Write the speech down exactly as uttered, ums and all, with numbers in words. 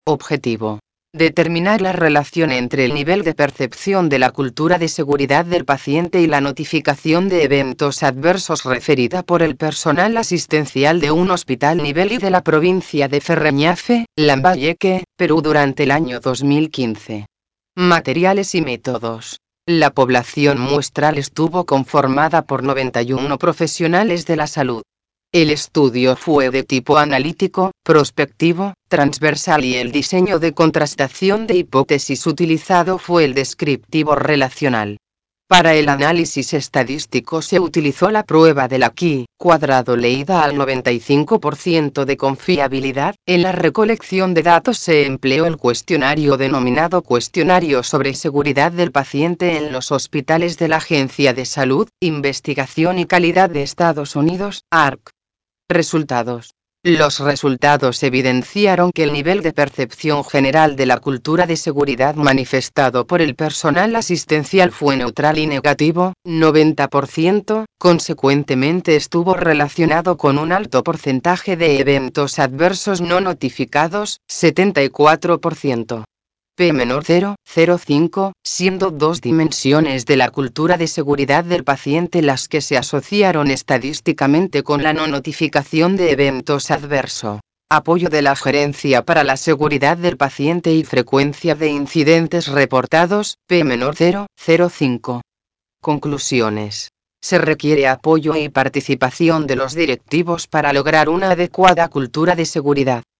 Objetivo: determinar la relación entre el nivel de percepción de la cultura de seguridad del paciente y la notificación de eventos adversos referida por el personal asistencial de un hospital nivel I de la provincia de Ferreñafe, Lambayeque, Perú durante el año dos mil quince. Materiales y métodos. La población muestral estuvo conformada por noventa y uno profesionales de la salud. El estudio fue de tipo analítico, prospectivo, transversal y el diseño de contrastación de hipótesis utilizado fue el descriptivo relacional. Para el análisis estadístico se utilizó la prueba de la Chi cuadrado leída al noventa y cinco por ciento de confiabilidad. En la recolección de datos se empleó el cuestionario denominado Cuestionario sobre Seguridad del Paciente en los Hospitales de la Agencia de Salud, Investigación y Calidad de Estados Unidos, A R C. Resultados. Los resultados evidenciaron que el nivel de percepción general de la cultura de seguridad manifestado por el personal asistencial fue neutral y negativo, noventa por ciento, consecuentemente estuvo relacionado con un alto porcentaje de eventos adversos no notificados, setenta y cuatro por ciento. P menor cero punto cero cinco, siendo dos dimensiones de la cultura de seguridad del paciente las que se asociaron estadísticamente con la no notificación de eventos adversos. Apoyo de la Gerencia para la Seguridad del Paciente y frecuencia de incidentes reportados, P menor cero punto cero cinco. Conclusiones. Se requiere apoyo y participación de los directivos para lograr una adecuada cultura de seguridad.